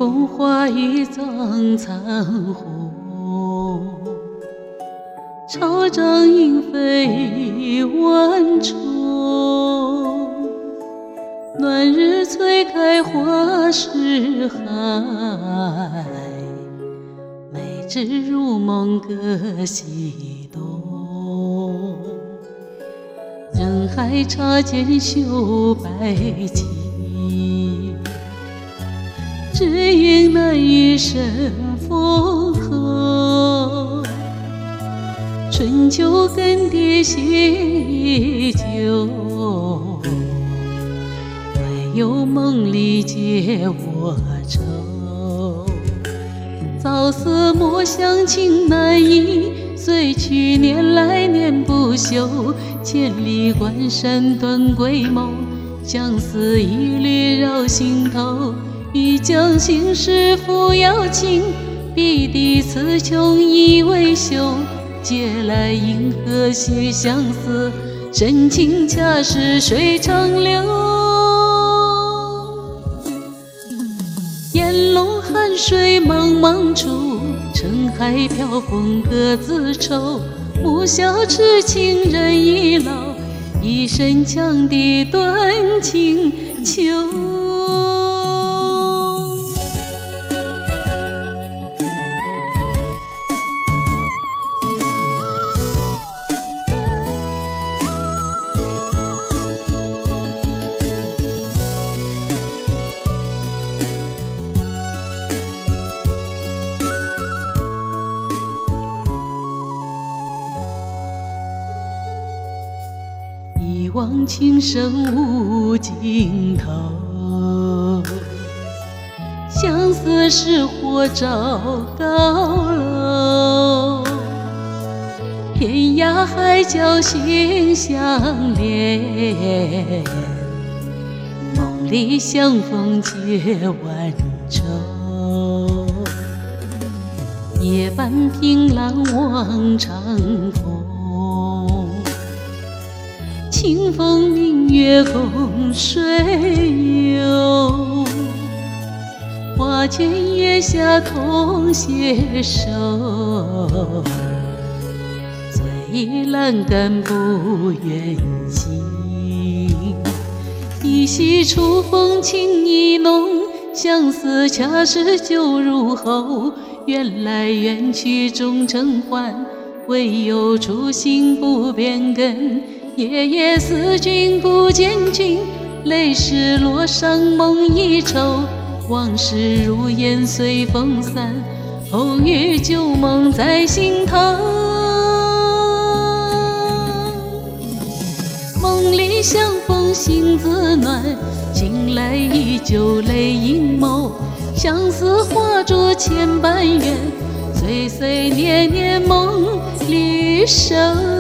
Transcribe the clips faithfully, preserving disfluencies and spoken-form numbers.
风化一藏残红，潮涨莺飞万重。暖日催开花时海，美至如梦各西东。人海茶间绣白旗，只因那一身风和。春秋更迭心依旧，唯有梦里解我愁。朝思暮想情难移，随去年来年不休。千里关山断归眸，相思一缕绕心头。欲将心事付瑶琴，笔底词穷已为休。借来银河写相思，深情恰是水长流。烟笼寒水茫茫处，尘海飘风各自愁。暮晓痴情人已老，一身羌笛断情秋。一往情深无尽头，相思是火照高楼。天涯海角心相连，梦里相逢解万愁。夜半凭栏望长空，清风明月共水游。花前月下同携手，醉阑干不愿醒。依稀初风情意浓，相思恰是酒入喉。缘来缘去终成欢，唯有初心不变根。夜夜思君不见君，泪湿罗裳梦已愁。往事如烟随风散，红雨旧梦在心头。梦里相逢心自暖，醒来依旧泪盈眸。相思化作千般缘，岁岁年年梦里守。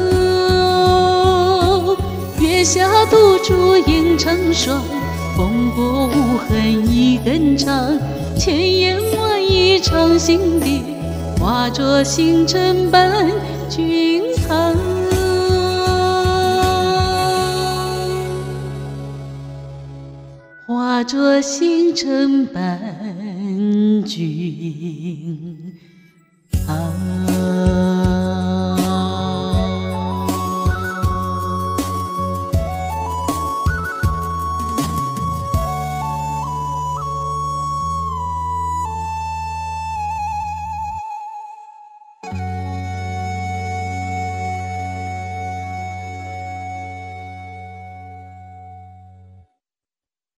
月下独烛影成双，风过无痕一根长。千言万语唱心底，化作星辰伴君航。化作星辰伴君航。